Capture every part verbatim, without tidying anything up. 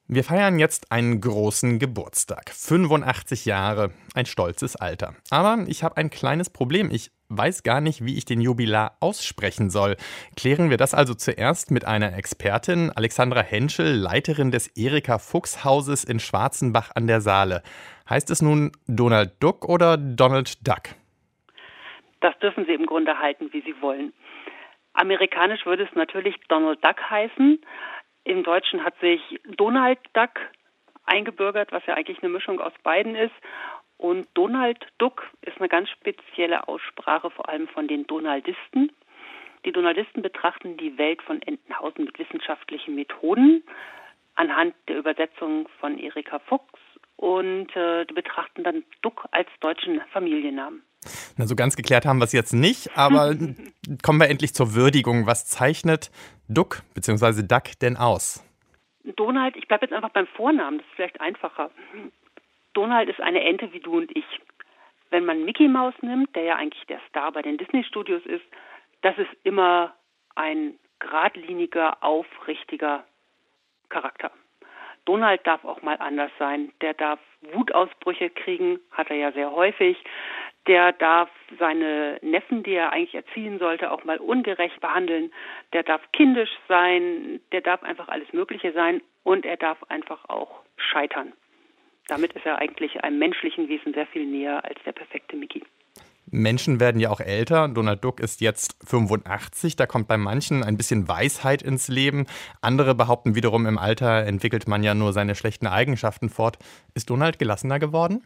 Wir feiern jetzt einen großen Geburtstag. fünfundachtzig Jahre, ein stolzes Alter. Aber ich habe ein kleines Problem. Ich weiß gar nicht, wie ich den Jubilar aussprechen soll. Klären wir das also zuerst mit einer Expertin, Alexandra Henschel, Leiterin des Erika-Fuchs-Hauses in Schwarzenbach an der Saale. Heißt es nun Donald Duck oder Donald Duck? Das dürfen Sie im Grunde halten, wie Sie wollen. Amerikanisch würde es natürlich Donald Duck heißen. Im Deutschen hat sich Donald Duck eingebürgert, was ja eigentlich eine Mischung aus beiden ist. Und Donald Duck ist eine ganz spezielle Aussprache, vor allem von den Donaldisten. Die Donaldisten betrachten die Welt von Entenhausen mit wissenschaftlichen Methoden anhand der Übersetzung von Erika Fuchs und äh, die betrachten dann Duck als deutschen Familiennamen. Na, so ganz geklärt haben wir es jetzt nicht, aber kommen wir endlich zur Würdigung. Was zeichnet Duck bzw. Duck denn aus? Donald, ich bleibe jetzt einfach beim Vornamen, das ist vielleicht einfacher. Donald ist eine Ente wie du und ich. Wenn man Mickey Mouse nimmt, der ja eigentlich der Star bei den Disney-Studios ist, das ist immer ein geradliniger, aufrichtiger Charakter. Donald darf auch mal anders sein. Der darf Wutausbrüche kriegen, hat er ja sehr häufig. Der darf seine Neffen, die er eigentlich erziehen sollte, auch mal ungerecht behandeln. Der darf kindisch sein, der darf einfach alles Mögliche sein und er darf einfach auch scheitern. Damit ist er eigentlich einem menschlichen Wesen sehr viel näher als der perfekte Mickey. Menschen werden ja auch älter. Donald Duck ist jetzt fünfundachtzig. Da kommt bei manchen ein bisschen Weisheit ins Leben. Andere behaupten wiederum, im Alter entwickelt man ja nur seine schlechten Eigenschaften fort. Ist Donald gelassener geworden?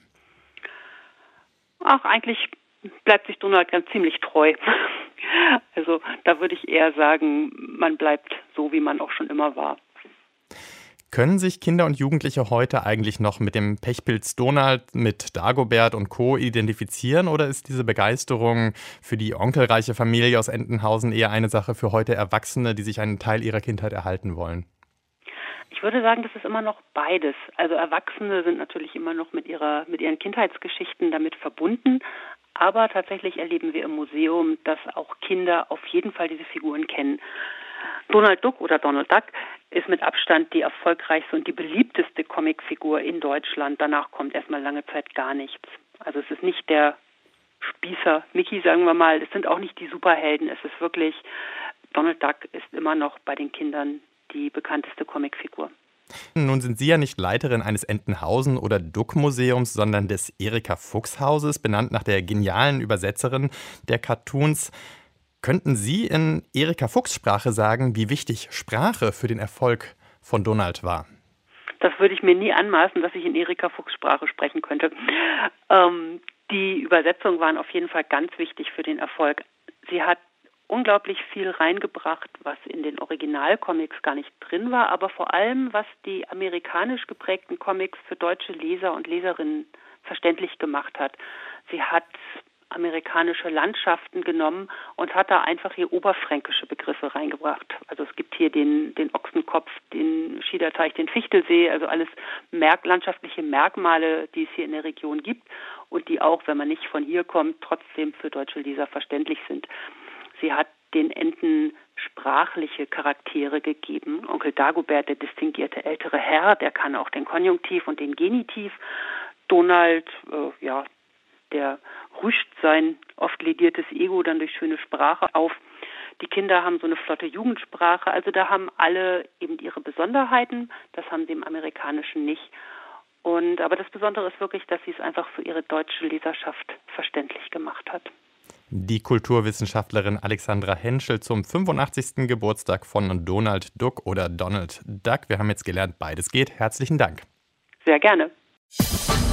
Ach, eigentlich bleibt sich Donald ganz ziemlich treu. Also da würde ich eher sagen, man bleibt so, wie man auch schon immer war. Können sich Kinder und Jugendliche heute eigentlich noch mit dem Pechpilz Donald, mit Dagobert und Co. identifizieren? Oder ist diese Begeisterung für die onkelreiche Familie aus Entenhausen eher eine Sache für heute Erwachsene, die sich einen Teil ihrer Kindheit erhalten wollen? Ich würde sagen, das ist immer noch beides. Also Erwachsene sind natürlich immer noch mit ihrer, mit ihren Kindheitsgeschichten damit verbunden. Aber tatsächlich erleben wir im Museum, dass auch Kinder auf jeden Fall diese Figuren kennen. Donald Duck oder Donald Duck ist mit Abstand die erfolgreichste und die beliebteste Comicfigur in Deutschland. Danach kommt erstmal lange Zeit gar nichts. Also es ist nicht der Spießer Mickey, sagen wir mal. Es sind auch nicht die Superhelden. Es ist wirklich, Donald Duck ist immer noch bei den Kindern die bekannteste Comicfigur. Nun sind Sie ja nicht Leiterin eines Entenhausen- oder Duck-Museums, sondern des Erika-Fuchs-Hauses, benannt nach der genialen Übersetzerin der Cartoons. Könnten Sie in Erika-Fuchs-Sprache sagen, wie wichtig Sprache für den Erfolg von Donald war? Das würde ich mir nie anmaßen, dass ich in Erika-Fuchs-Sprache sprechen könnte. Ähm, die Übersetzungen waren auf jeden Fall ganz wichtig für den Erfolg. Sie hat unglaublich viel reingebracht, was in den Originalcomics gar nicht drin war, aber vor allem, was die amerikanisch geprägten Comics für deutsche Leser und Leserinnen verständlich gemacht hat. Sie hat amerikanische Landschaften genommen und hat da einfach hier oberfränkische Begriffe reingebracht. Also es gibt hier den, den Ochsenkopf, den Schiederteich, den Fichtelsee, also alles Merk- landschaftliche Merkmale, die es hier in der Region gibt und die auch, wenn man nicht von hier kommt, trotzdem für deutsche Leser verständlich sind. Sie hat den Enten sprachliche Charaktere gegeben. Onkel Dagobert, der distinguierte ältere Herr, der kann auch den Konjunktiv und den Genitiv. Donald, äh, ja, der rüscht sein oft lediertes Ego dann durch schöne Sprache auf. Die Kinder haben so eine flotte Jugendsprache. Also da haben alle eben ihre Besonderheiten. Das haben sie im Amerikanischen nicht. Und, aber das Besondere ist wirklich, dass sie es einfach für ihre deutsche Leserschaft verständlich gemacht hat. Die Kulturwissenschaftlerin Alexandra Henschel zum fünfundachtzigsten Geburtstag von Donald Duck oder Donald Duck. Wir haben jetzt gelernt, beides geht. Herzlichen Dank. Sehr gerne.